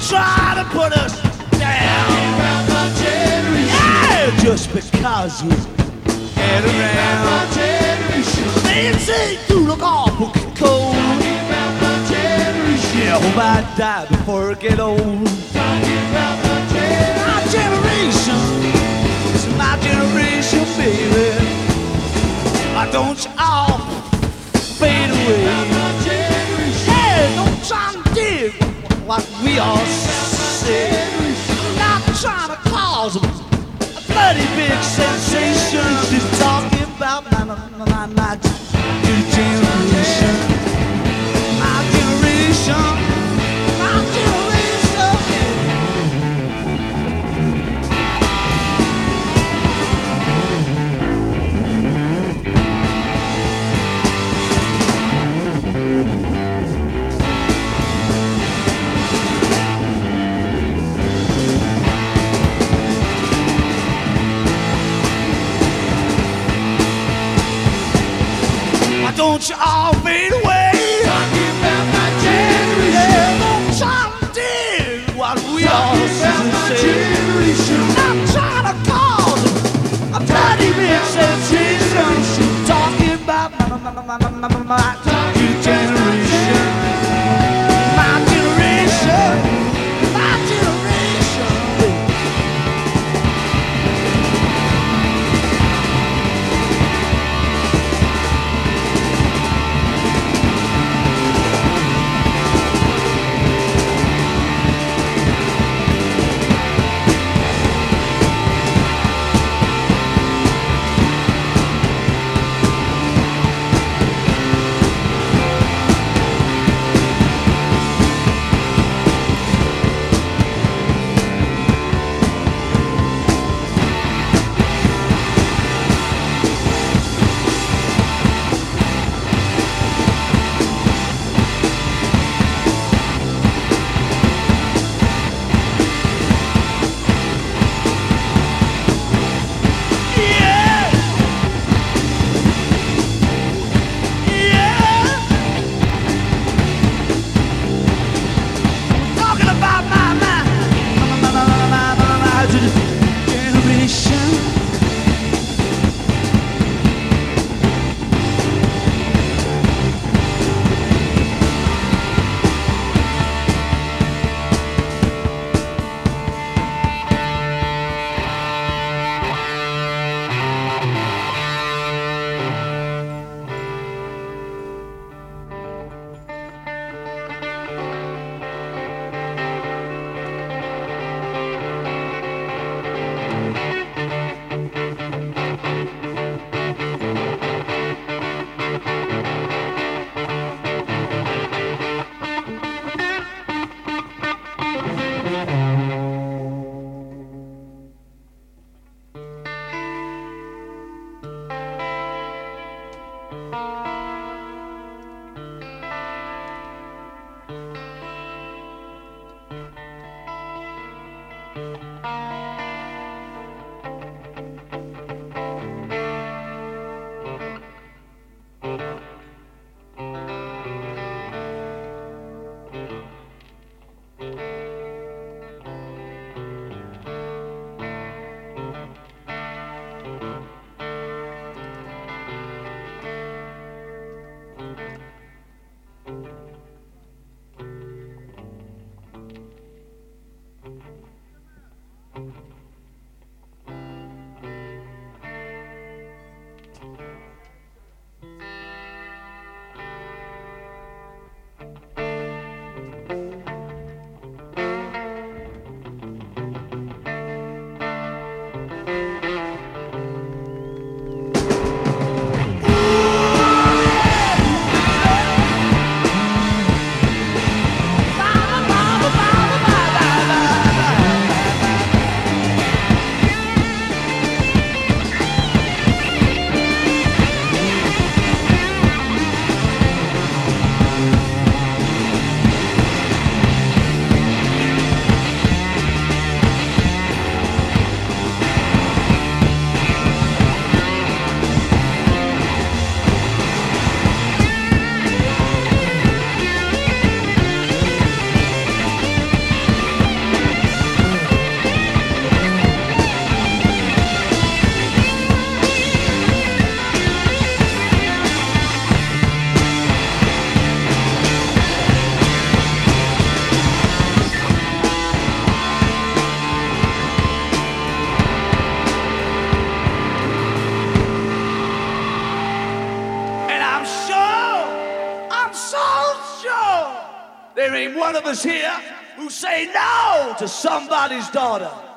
try to put us down. Yeah, just because you get around. They say you look awful cold. Yeah, hope I die before I get old. My generation is my generation, baby. Why don't you all fade away? Yeah, don't try to dig what we all say. Not trying to cause a bloody big sensation. Just talking about my generation. My generation. My generation. Don't you all fade away? Talking about my generation. Yeah, don't try to dig what we all say. I'm trying to cause a bloody big sensation. Talking about my generation. My generation. My generation. There ain't one of us here who say no to somebody's daughter.